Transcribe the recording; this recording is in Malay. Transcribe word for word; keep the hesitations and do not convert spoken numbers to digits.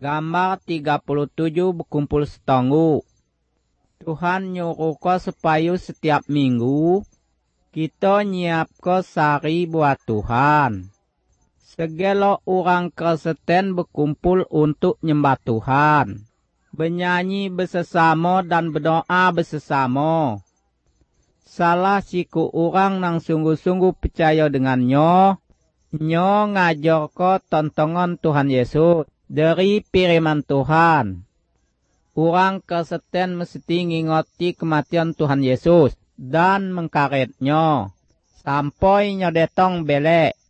Gambar tiga puluh tujuh berkumpul setonggu. Tuhan nyuruh ko supaya setiap minggu kita nyiap ko sari buat Tuhan. Segala orang Kristen berkumpul untuk nyembah Tuhan, bernyanyi bersama dan berdoa bersama. Salah siku orang nang sungguh-sungguh percaya dengannya, nyo ngajar ko tontongan Tuhan Yesus dari firman Tuhan. Orang Kristen mesti ngingoti kematian Tuhan Yesus dan mengkaretnya sampai nyo detong belek.